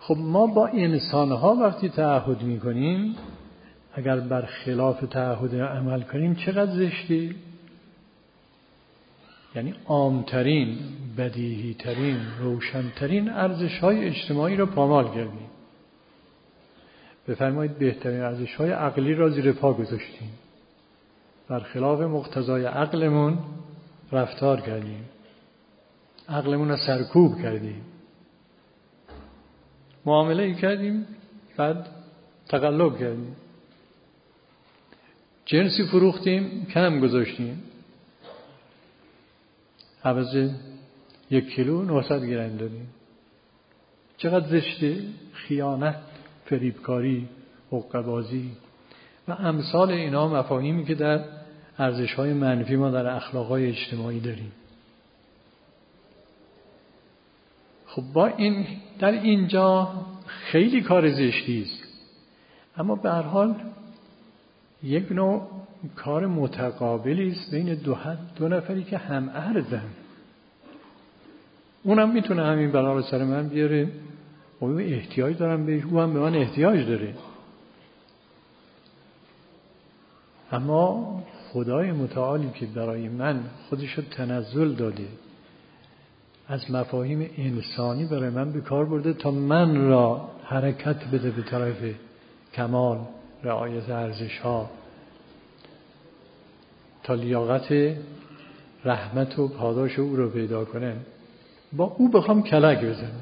خب ما با انسان‌ها وقتی تعهد می‌کنیم، اگر بر خلاف تعهد عمل کنیم چقدر زشتی؟ یعنی عامترین، بدیهی‌ترین، روشن‌ترین ارزش‌های اجتماعی را پامال کردیم. بفرمایید بهترین ارزش‌های عقلی را زیر پا گذاشتیم. بر خلاف مقتضای عقلمون رفتار کردیم. عقلمون را سرکوب کردیم. معامله کردیم، بعد تقلب کردیم. جنسی فروختیم، کم گذاشتیم. عوض 1 کیلو 900 گرم دادیم. چقدر زشته؟ خیانت، فریبکاری، حقه‌بازی و امثال اینا مفاهیمی که در ارزش‌های منفی ما در اخلاق‌های اجتماعی داریم. خب با این در اینجا خیلی کار زشتی است، اما به هر حال یک نوع کار متقابلی است بین دو نفری که هم ارزن. اونم میتونه همین بلا رو سر من بیاره، او احتیاج دارم بهش، او هم به من احتیاج داره. اما خدای متعالی که برای من خودشو تنزل داده، از مفاهیم انسانی برای من به کار برده تا من را حرکت بده به طرف کمال، رعایت ارزش‌ها، تا لیاقت رحمت و پاداش او رو پیدا کنه. با او بخوام کلک بزنم،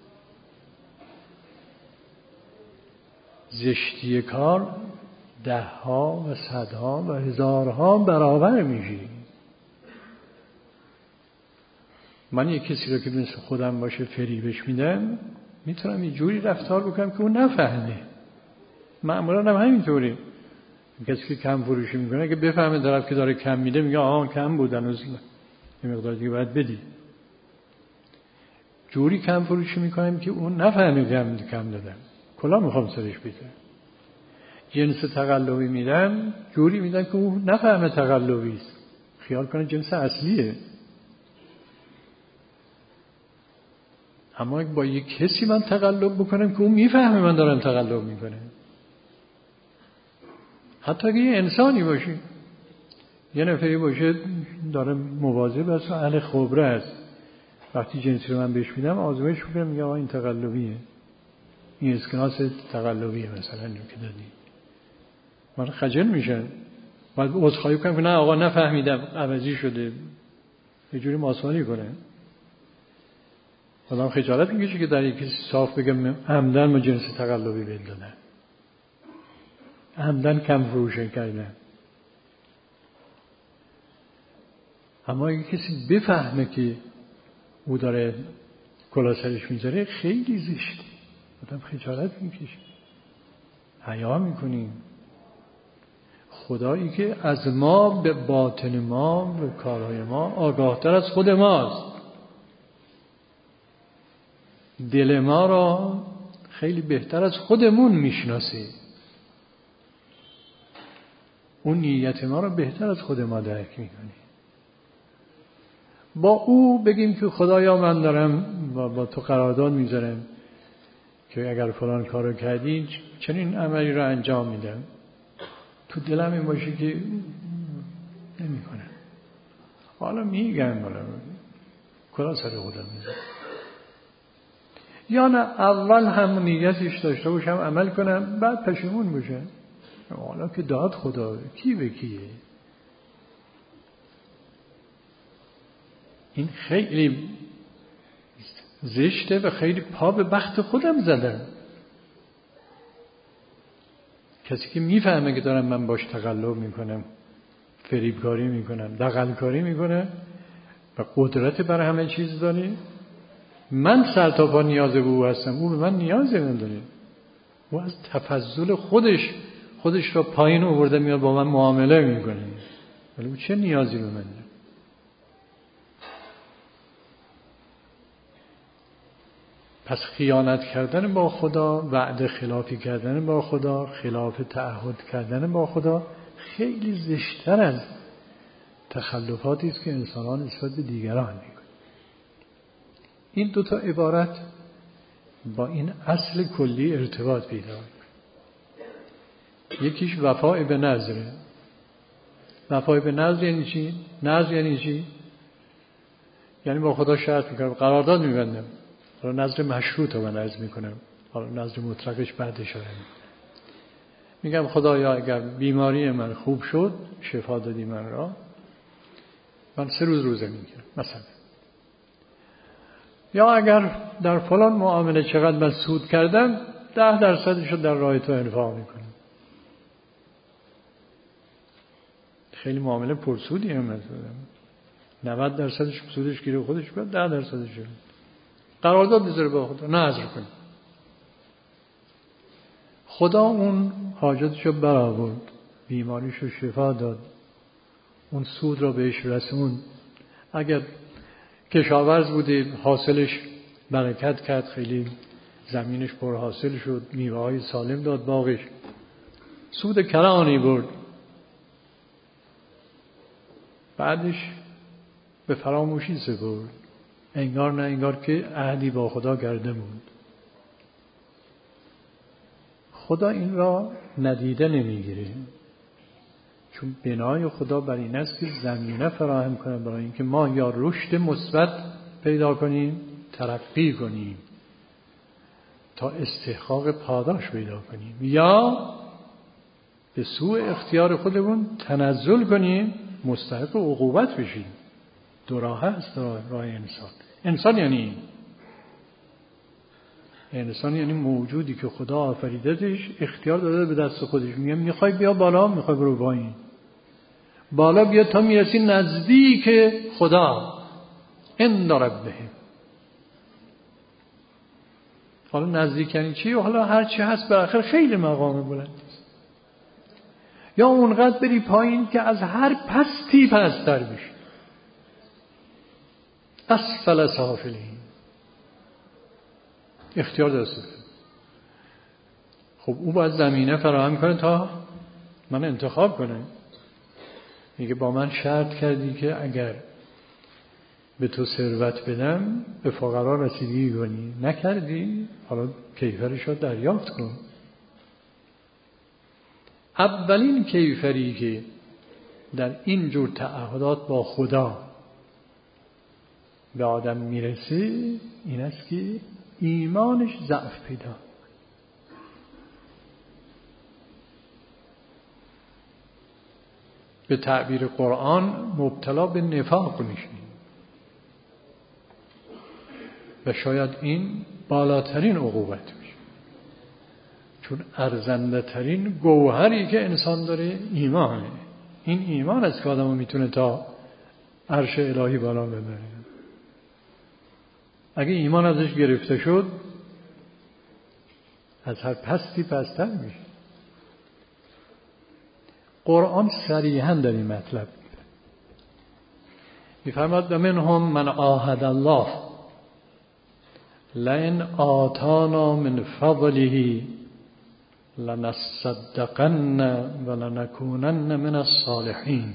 زشتی کار 10ها و 100ها و 1000ها برابر میشه. من یک کسی رو که مثل خودم باشه فریبش میدم، میتونم یه جوری رفتار بکنم که اون نفهمه. معمولا هم همینطوری. کسی که کم فروشی میکنه که بفهمه طرف که داره کم میده، میگه آها کم بود، هنوز یه مقدار دیگه باید بدی. جوری کم فروشی میکنم که اون نفهمه کم دادم، کلا میخوام سرش بده. جنس تقلبی میدم، جوری میدم که اون نفهمه تقلبی است، خیال کنه جنس اصلیه. اما با یک کسی من تقلب بکنم که اون میفهمه من دارم تقلب میکنم، حتی اگه یه انسانی باشه، یه نفری باشه داره مواظب است و اهل خبره است، وقتی جنسی رو من بهش میدم آزمایش میکنم، میگه آقا این تقلبیه، این اسکناس تقلبیه مثلا که دادی، من خجل میشن، باید عذرخواهی کنم که نه آقا نفهمیدم عوضی شده، یه جوری ماسمالی کنه. آدم خجالت میکشه که در یکی صاف بگم عمدن ما جنس تقلبی بهت دادن، عمدن کم فروشن کردن. اما اگه کسی بفهمه که او داره کلا سرش میذاره، خیلی زشته، آدم خجالت میکشه، حیا میکنیم. خدایی که از ما به باطن ما، به کارهای ما آگاهتر از خود ماست، دل ما را خیلی بهتر از خودمون میشناسه، اون نیت ما را بهتر از خود ما درک میکنه. با او بگیم که خدایا من دارم با تو قرارداد میذارم که اگر فلان کارو کردی چنین عملی رو انجام میدم، تو دلم این باشه که نمیکنم، حالا میگم کلا سر خودم میذارم، یا نه اول هم نیتش داشته باشم عمل کنم، بعد پشیمون باشم. حالا که داد خدا، کی به کیه؟ این خیلی زشته و خیلی پا به بخت خودم زدم. کسی که میفهمه که دارم من باش تقلب میکنم، فریبکاری میکنم، دغلکاری میکنم و قدرت بر همه چیز داره، من سر تا پا نیاز به او هستم، او به من نیازی نداره. او از تفضل خودش را پایین آورده میاد با من معامله میکنه، ولی او چه نیازی به من داره؟ پس خیانت کردن با خدا، وعده خلافی کردن با خدا، خلاف تعهد کردن با خدا خیلی زشتر از تخلفاتی است که انسانان نسبت به دیگران میکنند. این 2 تا عبارت با این اصل کلی ارتباط پیدا کنیم. یکیش وفای به نذره. وفای به نذر یعنی چی؟ نذر یعنی چی؟ یعنی با خدا شرط میکنم، قرارداد میبندم. حالا نذر مشروط رو من عرض میکنم، حالا نذر مطلقش بعد اشاره میگم خدایا اگر بیماری من خوب شد، شفا دادی من را، من 3 روز روزه میگیرم مثلا. یا اگر در فلان معامله چقدر من سود کردم 10% رو در راه تو انفاق میکنم. خیلی معامله پرسودی هم مثلا 90% سودش گیره خودش بیاد، 10% قرارداد بذاره با خدا، نذر کنه. خدا اون حاجتشو برآورد، بیماریشو شفا داد، اون سود را بهش رسوند. اگر کشاورز بوده حاصلش برکت کرد، خیلی زمینش پر حاصل شد، میوه‌های سالم داد باغش، سود کلانی برد. بعدش به فراموشی سپرد، انگار نه انگار که عهدی با خدا کرده بود. خدا این را ندیده نمیگیره، چون بنای خدا بر این است که زمینه فراهم کنه برای اینکه ما یا رشد مثبت پیدا کنیم، ترقی کنیم تا استحقاق پاداش پیدا کنیم، یا به سوء اختیار خودمون تنزل کنیم، مستحق عقوبت بشیم. دو راه است راه انسان یعنی انسان یعنی موجودی که خدا آفریدتش، اختیار داده به دست خودش. میگه میخوای بیا بالا، میخوای برو پایین. بالا بیا تا میرسی نزدیک خدا. ان ربه. حالا نزدیک یعنی چی؟ حالا هر چی هست بالاخره خیلی مقام بلند است. یا اونقدر بری پایین که از هر پستی پستر بشی. اسفل سافلین. اختیار دسته. خب او باید زمینه فراهم کنه تا من انتخاب کنه. میگه با من شرط کردی که اگر به تو ثروت بدم به فقرا رسیدگی کنی، نکردی، حالا کیفرش رو دریافت کن. اولین کیفری که در این جور تعهدات با خدا به آدم میرسه این است که ایمانش ضعف پیدا. به تعبیر قرآن مبتلا به نفاق میشه و شاید این بالاترین عقوبت میشه، چون ارزنده ترین گوهری که انسان داره ایمانه. این ایمان است که آدمو میتونه تا عرش الهی بالا ببره. اگه ایمان ازش گرفته شد از هر پستی پستر میشه. قرآن صریحاً در این مطلب میفرماد منهم من عاهد الله لئن آتانا من فضله لنصدقن ولنکونن من الصالحین.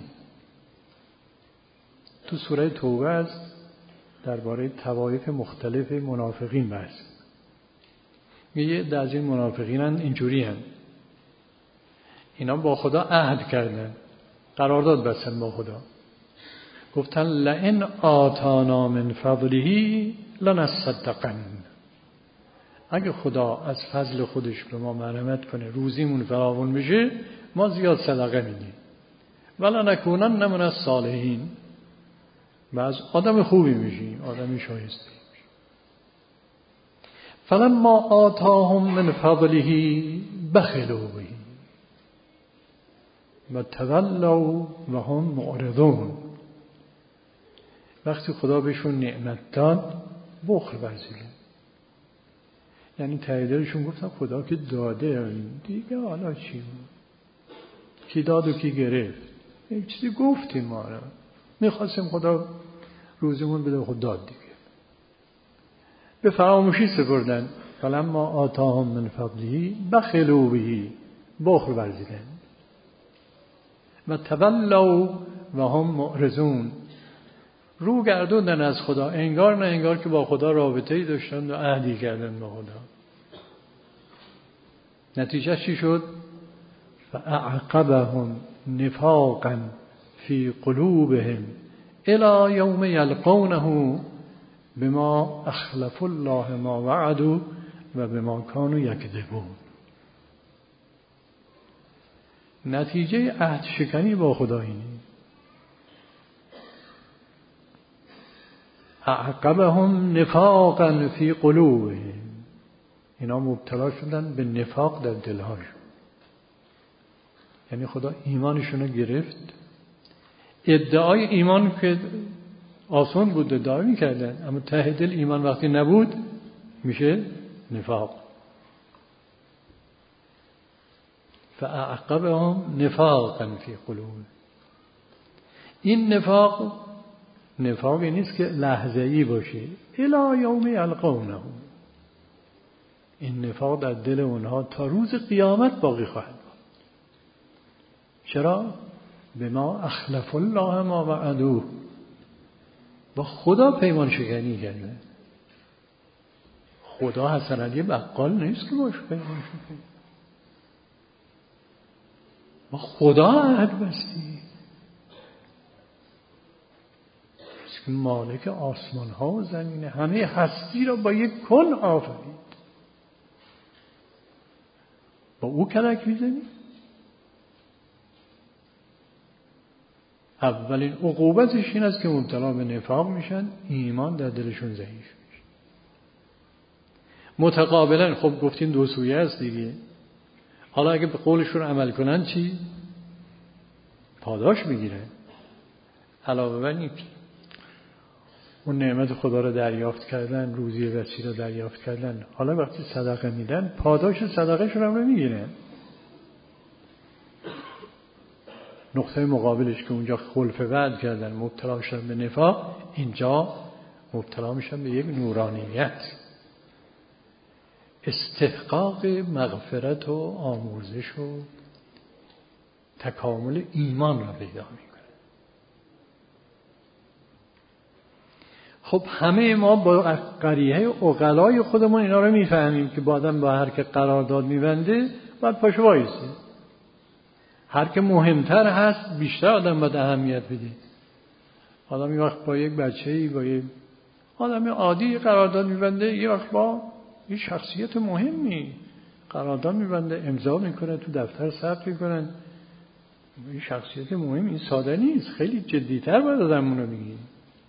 تو سوره توبه است درباره طوایف مختلف منافقین بحث. میگه از این منافقین اینجوری هستند، اینا با خدا عهد کردن، قرارداد بستن با خدا، گفتن لئن آتانا من فضله لنصدقن. اگه خدا از فضل خودش به ما مرحمت کنه، روزیمون فراوان بشه، ما زیاد صدقه میدیم. ولنکونن من الصالحین. و از آدم خوبی میشیم، آدم شایسته میشیم. فلما آتاهم من فضله بخلوا به و تولوا و هم معرضون. وقتی خدا بهشون نعمت داد بخل ورزیدن، یعنی ته دلشون گفتن خدا که داده دیگه، حالا چی کی داد و کی گرفت؟ یک چیزی گفتیم ما را میخواستیم خدا روزمون بده، خود داد دیگه. به فراموشی سپردن. فلما آتاهم من فضله بخلوا به، بخل ورزیدن. و تولوا و هم معرضون، رو گردوندن از خدا، انگار نه انگار که با خدا رابطه‌ای داشتن و عهدی کردن با خدا. نتیجه چی شد؟ فاعقبهم نفاقا فی قلوبهم الی یوم یلقونه بما اخلفوا الله ما وعدوا و بما كانوا یکذبون. نتیجه عهد شکنی با خدا اینه. اعقبهم نفاقا فی قلوبهم، اینا مبتلا شدن به نفاق در دلهاشون. یعنی خدا ایمانشون رو گرفت. ادعای ایمان که آسان بود ادعا می‌کردن، اما ته دل ایمان وقتی نبود میشه نفاق. فاعقبهم نفاقا فی قلوبهم. این نفاقی نیست که لحظه‌ای باشه، الی یوم یلقونه. این نفاق در دل اونها تا روز قیامت باقی خواهد بود. چرا؟ بما اخلفوا الله ما وعدوه، با خدا پیمان شکنی کرده. خدا حسن علی بقال نیست که باش پیمان شکنی، با خدا عهد بستی که مالک آسمان ها و زمینه، همه هستی را با یک کن آفرید. با او کلک میزنی؟ اولین عقوبتش این است که مبتلا به نفاق میشن، ایمان در دلشون ضعیف میشه. متقابلا خب گفتیم دو سویه است دیگه. حالا اگه به قولشون عمل کنن چی؟ پاداش میگیرن. علاوه بر این اون نعمت خدا رو دریافت کردن، روزی وسیع رو دریافت کردن، حالا وقتی صدقه میدن پاداش صدقهشون هم نمیگیرن. نقطه مقابلش که اونجا خلف وعد کردن، مبتلا شدن به نفاق، اینجا مبتلا میشن به یک نورانیت، استحقاق مغفرت و آمرزش و تکامل ایمان را پیدا میکنه. خب همه ما با قریحه عقلای خودمون اینا رو میفهمیم که آدم با هر که قرارداد میبنده باید پاشو وایسه. هر که مهمتر هست بیشتر آدم باید اهمیت بده. آدم یه وقت با یک بچه‌ای، با یک آدم عادی قرارداد میبنده، یه وقت با یه شخصیت مهمی قرارداد میبنده، امضا میکنه، تو دفتر ثبت میکنن. این شخصیت مهم، این ساده نیست، خیلی جدی‌تر باید آدم اونو بگیره.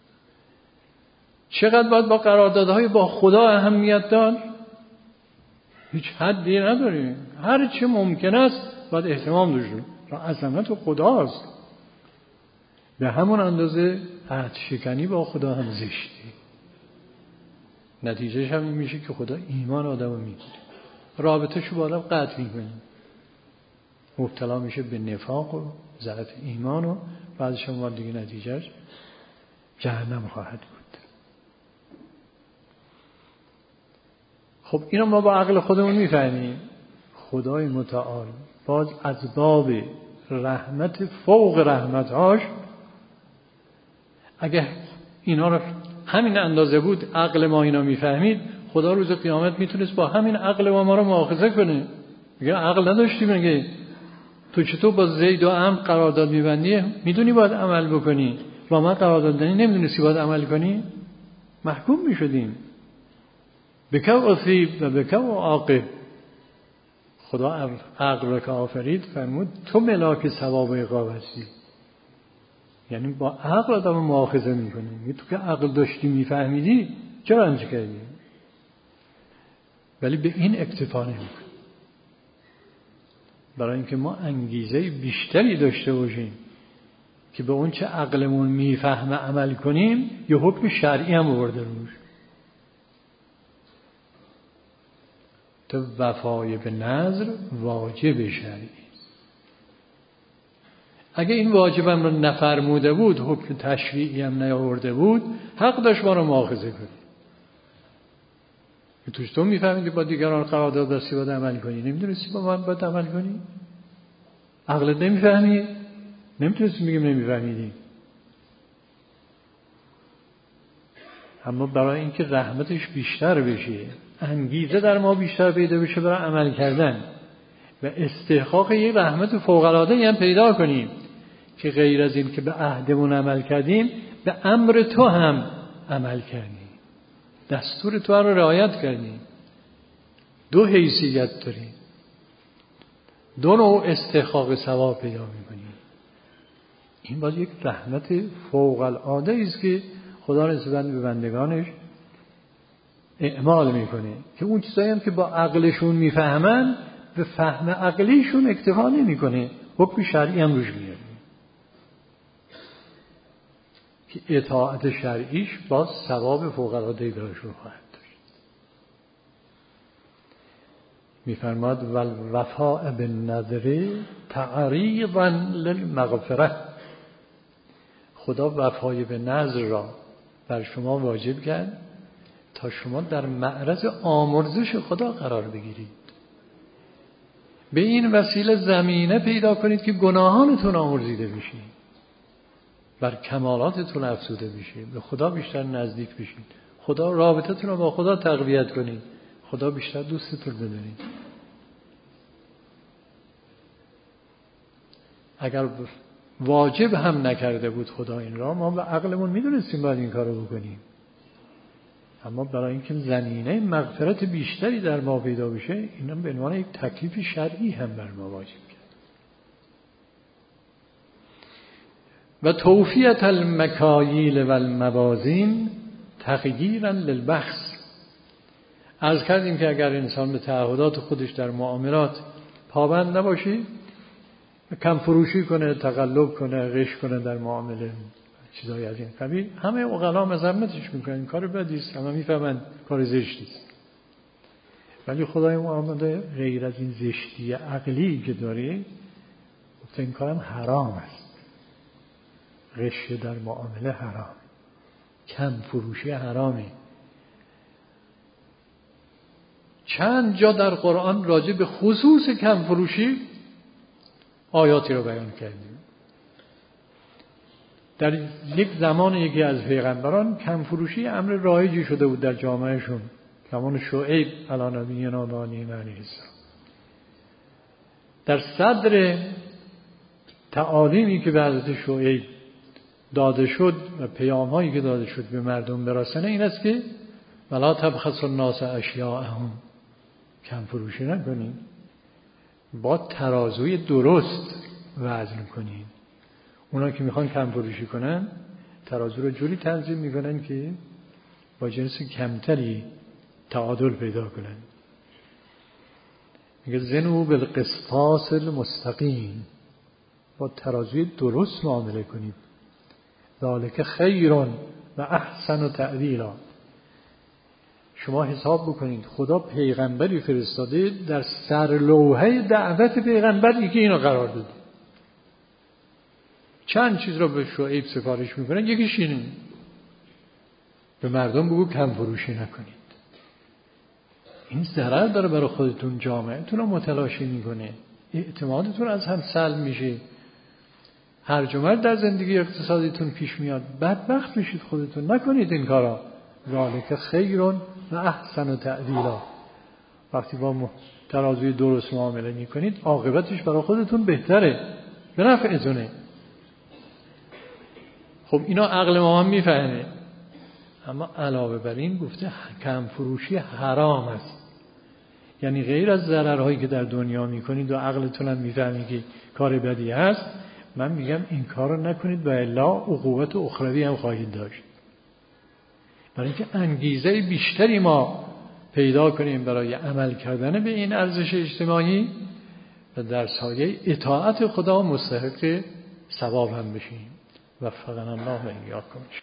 چقدر باید با قراردادهای با خدا اهمیت داد؟ هیچ حدی نداره. هر چه ممکن است باید احترام داشت. عظمت خداست. به همون اندازه عهد شکنی با خدا هم زشته. نتیجهش هم این میشه که خدا ایمان آدمو میگیره، رابطه‌شو با آدم قطع میکنه، مبتلا میشه به نفاق و ضعف ایمان و بعدش هم دیگه نتیجهش جهنم خواهد بود. خب اینو ما با عقل خودمون میفهمیم. خدای متعال باز از باب رحمت فوق رحمتهاش، اگه اینا رو همین اندازه بود عقل ما اینا میفهمید، خدا روز قیامت میتونست با همین عقل ما رو مؤاخذه کنه. میگه عقل نداشتی؟ میگه تو چطور با زید و عمرو قرارداد میبندی؟ میدونی باید عمل بکنی، با من قرارداد دادی نمیدونستی باید عمل کنی؟ محکوم میشدیم. بکو اصیب و بکو عاقب. خدا عقل را که آفرید فرمود تو ملاک ثواب و عقاب هستی. یعنی با عقل آدم مؤاخذه میکنه. تو که عقل داشتی میفهمیدی چرا انج کردی؟ ولی به این اکتفا نمیکنه. برای اینکه ما انگیزه بیشتری داشته باشیم که به اون چه عقلمون میفهمه عمل کنیم، یه حکم شرعی هم آورده روش. تو وفای به نذر واجب شرعی. اگه این واجبم رو نفرموده بود، حکم تشریعی هم نیاورده بود، حق داشت ما رو مؤاخذه کنی. توش تو میفهمیدی با دیگران قرارداد بستی باید عمل کنی، نمیدونستی با من باید عمل کنی؟ عقلت نمیفهمی؟ نمیتونستی بگیم نمیفهمیدی. اما برای اینکه رحمتش بیشتر بشه، انگیزه در ما بیشتر پیدا بشه برای عمل کردن و استحقاق یه رحمت فوق‌العاده‌ای هم پیدا کنیم که غیر از این که به عهدمون عمل کردیم، به امر تو هم عمل کردیم، دستور تو رو رعایت کردیم. دو حیثیت داریم، دو نوع استحقاق ثواب پیدا می‌کنیم. این باز یک رحمت فوق‌العاده است که خدا نسبت به بندگانش اعمال میکنه که اون چیزایی هم که با عقلشون میفهمن به فهم عقلیشون اکتفا نمیکنه، حکم شرعی هم روش میاره که اطاعت شرعیش باز ثواب فوق‌العاده‌ای براش رو خواهد داشت. میفرماد والوفاء بالنذر تعریضا للمغفره. خدا وفای به نذر را بر شما واجب کرد تا شما در معرض آمرزش خدا قرار بگیرید، به این وسیله زمینه پیدا کنید که گناهانتون آمرزیده بشید، بر کمالاتتون افزوده بشید، به خدا بیشتر نزدیک بشید، خدا رابطتون رو با خدا تقویت کنید، خدا بیشتر دوستتون بدونید. اگر واجب هم نکرده بود خدا این را، ما به عقلمون میدونستیم باید این کارو بکنیم، اما برای اینکه زمینه مغفرت بیشتری در ما پیدا بشه، اینا به عنوان یک تکلیف شرعی هم بر ما واجب کرد. و توفیت المکاییل و الموازین تغییرا للبخس. عرض کردیم که اگر انسان به تعهدات خودش در معاملات پابند نباشه، کم فروشی کنه، تقلب کنه، غش کنه در معامله، چیزایی از این قبیل، همه عقلا مذمتش میکنن، کار بدی است، همه میفهمن کار زشتی است. ولی خدای معامله غیر از این زشتی عقلی که داره، گفته این کارم حرام است. غش در معامله حرام، کم فروشی حرامه. چند جا در قرآن راجع به خصوص کم فروشی آیاتی رو بیان کردیم. در یک زمان یکی از پیغمبران کم فروشی امر رایجی شده بود در جامعهشون، زمان شعیب علی نبینا و علیه السلام. در صدر تعالیمی که به حضرت شعیب داده شد و پیام‌هایی که داده شد به مردم برسانه این است که ولا تبخسوا الناس اشیاءهم، کم فروشی نکنید، با ترازوی درست وزن کنید. اونا که میخوان کم فروشی کنن ترازو رو جوری تنظیم میکنن که با جنس کمتری تعادل پیدا کنن. میگه زنوا بالقسطاس المستقیم، با ترازوی درست معامله کنید. ذالک خیر و احسن تعدیلا. شما حساب بکنید خدا پیغمبری فرستاده، در سرلوحه دعوت پیغمبری که اینو قرار داده. چند چیز رو به شعیب سفارش میکنن، یکیش اینه به مردم بگو کم فروشی نکنید. این ضرر داره برای خودتون، جامعهتون رو متلاشی میکنه، اعتمادتون از هم سلب میشه، هرج و مرج در زندگی اقتصادیتون پیش میاد، بدبخت میشید خودتون. نکنید این کارا. ذالک خیر و احسن تعدیلا. وقتی با ترازوی درست معامله میکنید عاقبتش برای خودتون بهتره، به نفعتونه. خب اینا عقل ما هم میفهمه، اما علاوه بر این گفته کم فروشی حرام است. یعنی غیر از ضررهایی که در دنیا میکنید و عقلتون هم میفهمی که کار بدی هست، من میگم این کارو نکنید و الا عقوبت اخروی هم خواهید داشت. برای اینکه انگیزه بیشتری ما پیدا کنیم برای عمل کردن به این ارزش اجتماعی و در سایه اطاعت خدا مستحق ثواب هم بشیم. وفقنا الله و ایاکم.